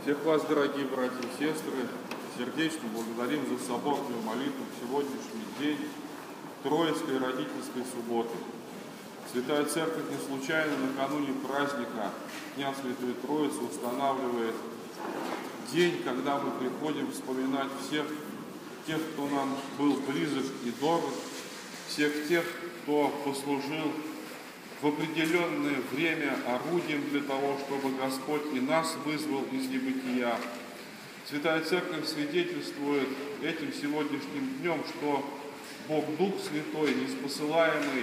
Всех вас, дорогие братья и сестры, сердечно благодарим за соборную молитву в сегодняшний день Троицкой родительской субботы. Святая Церковь не случайно накануне праздника Дня Святой Троицы устанавливает день, когда мы приходим вспоминать всех тех, кто нам был близок и дорог, всех тех, кто послужил в определенное время орудием для того, чтобы Господь и нас вызвал из небытия. Святая Церковь свидетельствует этим сегодняшним днем, что Бог Дух Святой, ниспосылаемый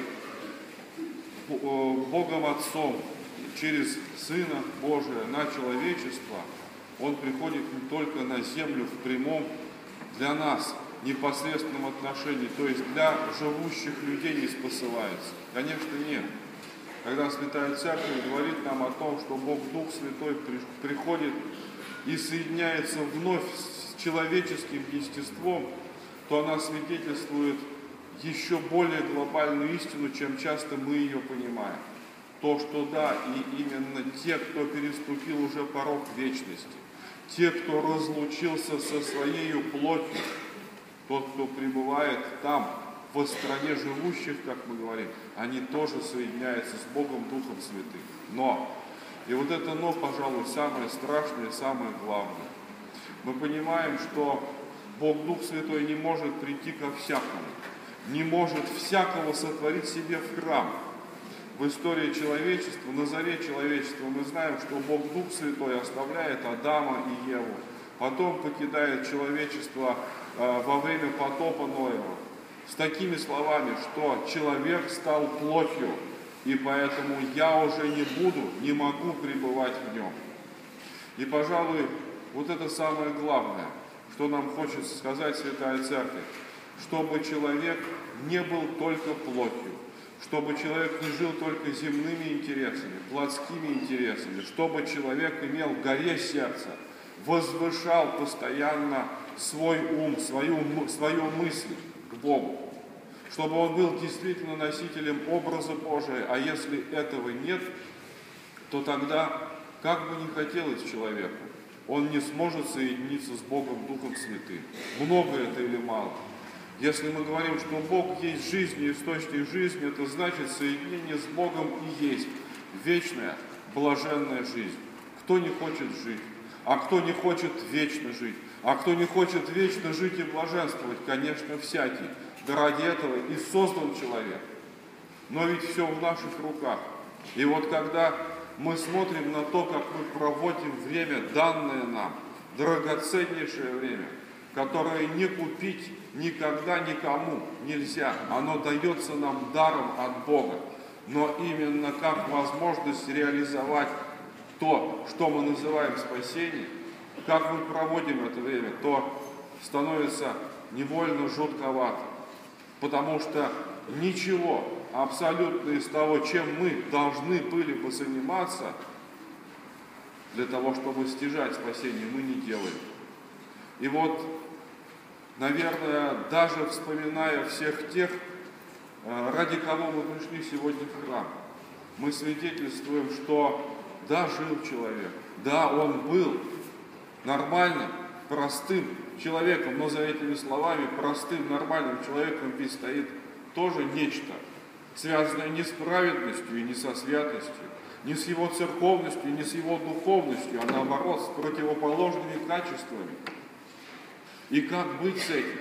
Богом Отцом через Сына Божия на человечество, Он приходит не только на землю в прямом для нас непосредственном отношении, то есть для живущих людей ниспосылается. Конечно, нет. Когда Святая Церковь говорит нам о том, что Бог Дух Святой приходит и соединяется вновь с человеческим естеством, то она свидетельствует еще более глобальную истину, чем часто мы ее понимаем. То, что да, и именно те, кто переступил уже порог вечности, те, кто разлучился со своей плотью, тот, кто пребывает там, в стране живущих, как мы говорим, они тоже соединяются с Богом Духом Святым. Но, и вот это но, пожалуй, самое страшное, самое главное. Мы понимаем, что Бог Дух Святой не может прийти ко всякому, не может всякого сотворить себе в храм. В истории человечества, на заре человечества мы знаем, что Бог Дух Святой оставляет Адама и Еву, потом покидает человечество во время потопа Ноева с такими словами, что человек стал плотью, и поэтому я уже не могу пребывать в нем. И, пожалуй, вот это самое главное, что нам хочет сказать Святая Церковь, чтобы человек не был только плотью, чтобы человек не жил только земными интересами, плотскими интересами, чтобы человек имел в горе сердца, возвышал постоянно свой ум, свою мысль к Богу, чтобы он был действительно носителем образа Божия, а если этого нет, то тогда, как бы ни хотелось человеку, он не сможет соединиться с Богом Духом Святым. Много это или мало? Если мы говорим, что Бог есть жизнь и источник жизни, это значит соединение с Богом и есть вечная, блаженная жизнь. Кто не хочет жить? А кто не хочет вечно жить? А кто не хочет вечно жить и блаженствовать? Конечно, всякий. Да ради этого и создан человек. Но ведь все в наших руках. И вот когда мы смотрим на то, как мы проводим время, данное нам, драгоценнейшее время, которое не купить никогда никому нельзя. Оно дается нам даром от Бога. Но именно как возможность реализовать то, что мы называем спасением, как мы проводим это время, то становится невольно жутковато. Потому что ничего абсолютно из того, чем мы должны были бы заниматься, для того, чтобы стяжать спасение, мы не делаем. И вот, наверное, даже вспоминая всех тех, ради кого мы пришли сегодня в храм, мы свидетельствуем, что да, жил человек, да, он был нормальным, простым человеком, но за этими словами простым, нормальным человеком ведь стоит тоже нечто, связанное не с праведностью и не со святостью, не с его церковностью, не с его духовностью, а наоборот, с противоположными качествами. И как быть с этим?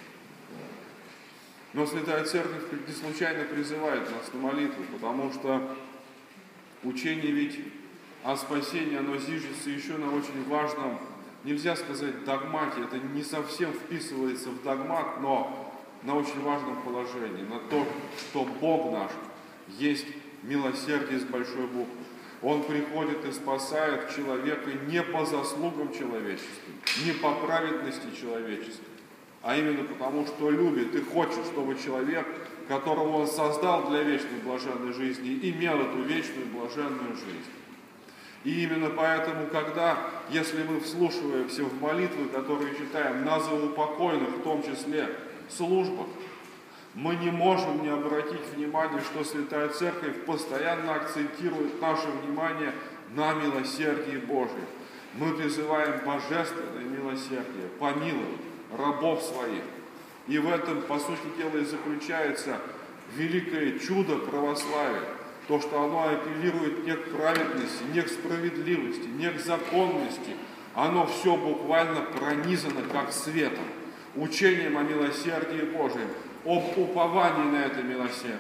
Но Святая Церковь не случайно призывает нас на молитву, потому что учение ведь о спасении, оно зиждется еще на очень важном, нельзя сказать догмате, это не совсем вписывается в догмат, но на очень важном положении, на то, что Бог наш есть милосердие с большой буквы. Он приходит и спасает человека не по заслугам человеческим, не по праведности человеческой, а именно потому, что любит и хочет, чтобы человек, которого Он создал для вечной блаженной жизни, имел эту вечную блаженную жизнь. И именно поэтому, если мы вслушиваемся в молитвы, которые читаем на заупокойных, в том числе службах, мы не можем не обратить внимание, что Святая Церковь постоянно акцентирует наше внимание на милосердии Божьем. Мы призываем божественное милосердие помиловать рабов своих. И в этом, по сути дела, и заключается великое чудо православия. То, что оно апеллирует не к праведности, не к справедливости, не к законности. Оно все буквально пронизано как светом, учением о милосердии Божьем, об уповании на это милосердие.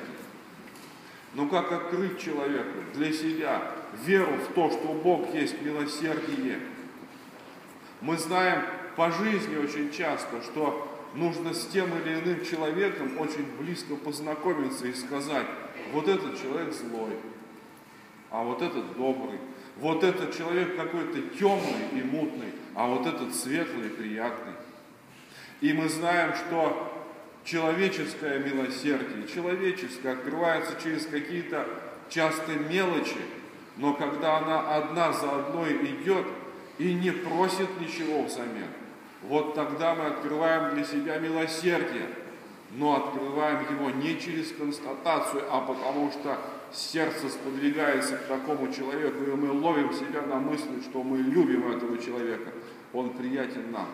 Но как открыть человеку для себя веру в то, что Бог есть милосердие? Мы знаем по жизни очень часто, что нужно с тем или иным человеком очень близко познакомиться и сказать: вот этот человек злой, а вот этот добрый, вот этот человек какой-то темный и мутный, а вот этот светлый и приятный. И мы знаем, что человеческое милосердие, человеческое, открывается через какие-то часто мелочи, но когда она одна за одной идет и не просит ничего взамен, вот тогда мы открываем для себя милосердие, но открываем его не через констатацию, а потому что сердце сподвигается к такому человеку, и мы ловим себя на мысли, что мы любим этого человека, он приятен нам.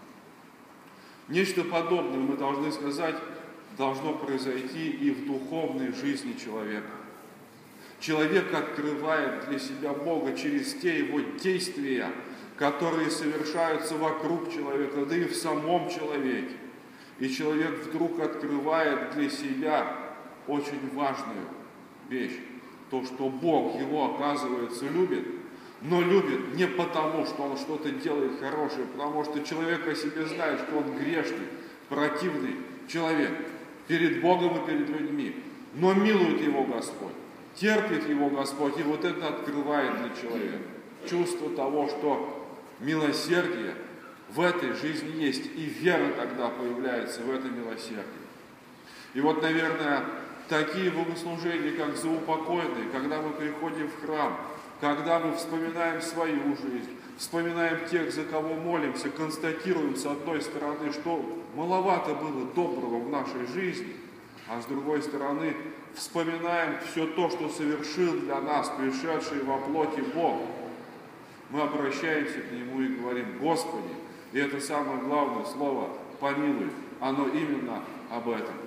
Нечто подобное, мы должны сказать, должно произойти и в духовной жизни человека. Человек открывает для себя Бога через те его действия, которые совершаются вокруг человека, да и в самом человеке. И человек вдруг открывает для себя очень важную вещь. То, что Бог его, оказывается, любит, но любит не потому, что он что-то делает хорошее, потому что человек о себе знает, что он грешный, противный человек перед Богом и перед людьми. Но милует его Господь, терпит его Господь, и вот это открывает для человека чувство того, что милосердие в этой жизни есть, и вера тогда появляется в это милосердие. И вот, наверное, такие богослужения, как заупокойные, когда мы приходим в храм, когда мы вспоминаем свою жизнь, вспоминаем тех, за кого молимся, констатируем с одной стороны, что маловато было доброго в нашей жизни, а с другой стороны вспоминаем все то, что совершил для нас пришедший во плоти Бог. Мы обращаемся к Нему и говорим: Господи, и это самое главное слово «помилуй», оно именно об этом.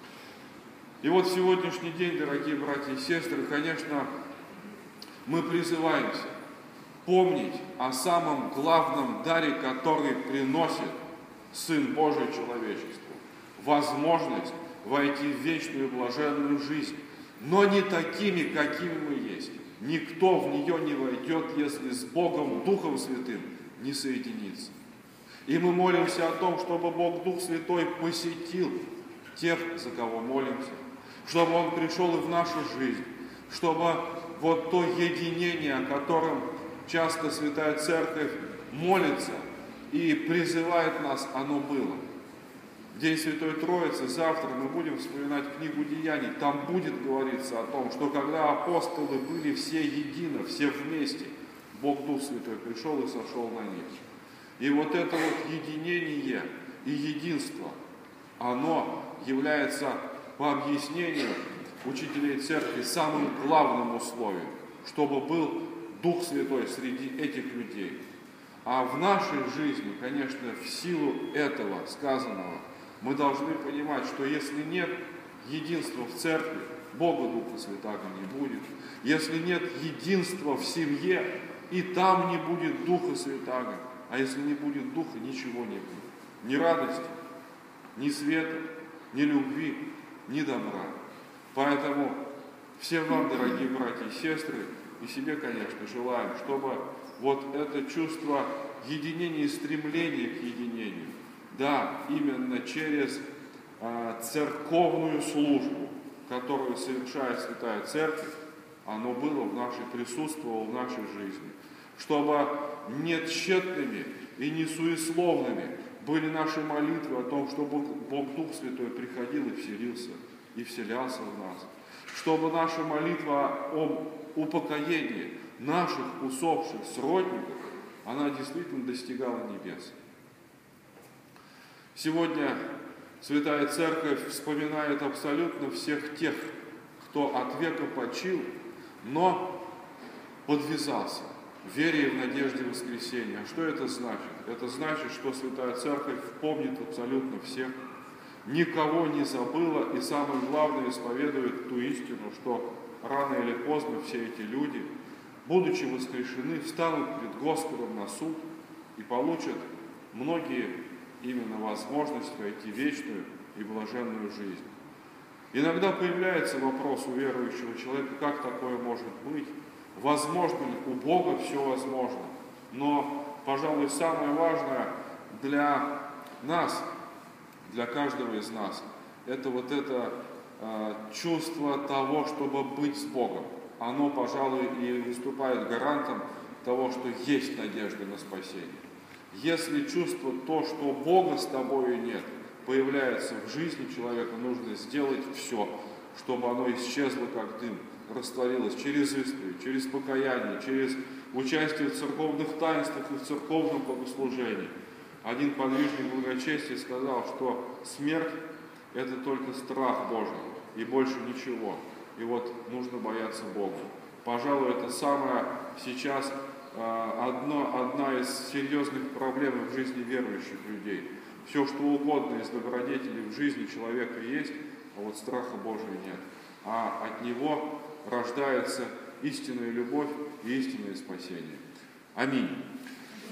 И вот в сегодняшний день, дорогие братья и сестры, конечно, мы призываемся помнить о самом главном даре, который приносит Сын Божий человечеству. Возможность войти в вечную блаженную жизнь, но не такими, какими мы есть. Никто в нее не войдет, если с Богом Духом Святым не соединится. И мы молимся о том, чтобы Бог Дух Святой посетил тех, за кого молимся, чтобы Он пришел и в нашу жизнь, чтобы вот то единение, о котором часто Святая Церковь молится и призывает нас, оно было. День Святой Троицы, завтра мы будем вспоминать книгу Деяний. Там будет говориться о том, что когда апостолы были все едино, все вместе, Бог Дух Святой пришел и сошел на них. И вот это вот единение и единство, оно является по объяснению учителей Церкви самым главным условием, чтобы был Дух Святой среди этих людей. А в нашей жизни, конечно, в силу этого сказанного, мы должны понимать, что если нет единства в церкви, Бога Духа Святаго не будет. Если нет единства в семье, и там не будет Духа Святаго. А если не будет Духа, ничего не будет. Ни радости, ни света, ни любви, ни добра. Поэтому всем вам, дорогие братья и сестры, и себе, конечно, желаем, чтобы вот это чувство единения и стремления к единению, да, именно через церковную службу, которую совершает Святая Церковь, оно было в нашей, присутствовало в нашей жизни. Чтобы не тщетными и не суесловными были наши молитвы о том, чтобы Бог Дух Святой приходил и вселился, и вселялся в нас. Чтобы наша молитва о упокоении наших усопших сродников, она действительно достигала небес. Сегодня Святая Церковь вспоминает абсолютно всех тех, кто от века почил, но подвязался, в вере и в надежде воскресения. А что это значит? Это значит, что Святая Церковь помнит абсолютно всех, никого не забыла и, самое главное, исповедует ту истину, что рано или поздно все эти люди, будучи воскрешены, встанут пред Господом на суд и получат многие именно возможность войти в вечную и блаженную жизнь. Иногда появляется вопрос у верующего человека, как такое может быть? Возможно ли? У Бога все возможно. Но, пожалуй, самое важное для нас, для каждого из нас, это вот это чувство того, чтобы быть с Богом. Оно, пожалуй, и выступает гарантом того, что есть надежда на спасение. Если чувство то, что Бога с тобою нет, появляется в жизни человека, нужно сделать все, чтобы оно исчезло как дым, растворилось через исповедь, через покаяние, через участие в церковных таинствах и в церковном богослужении. Один подвижник благочестия сказал, что смерть – это только страх Божий и больше ничего. И вот нужно бояться Бога. Пожалуй, это самое сейчас одна из серьезных проблем в жизни верующих людей. Все, что угодно из добродетелей в жизни человека есть, а вот страха Божия нет. А от него рождается истинная любовь и истинное спасение. Аминь.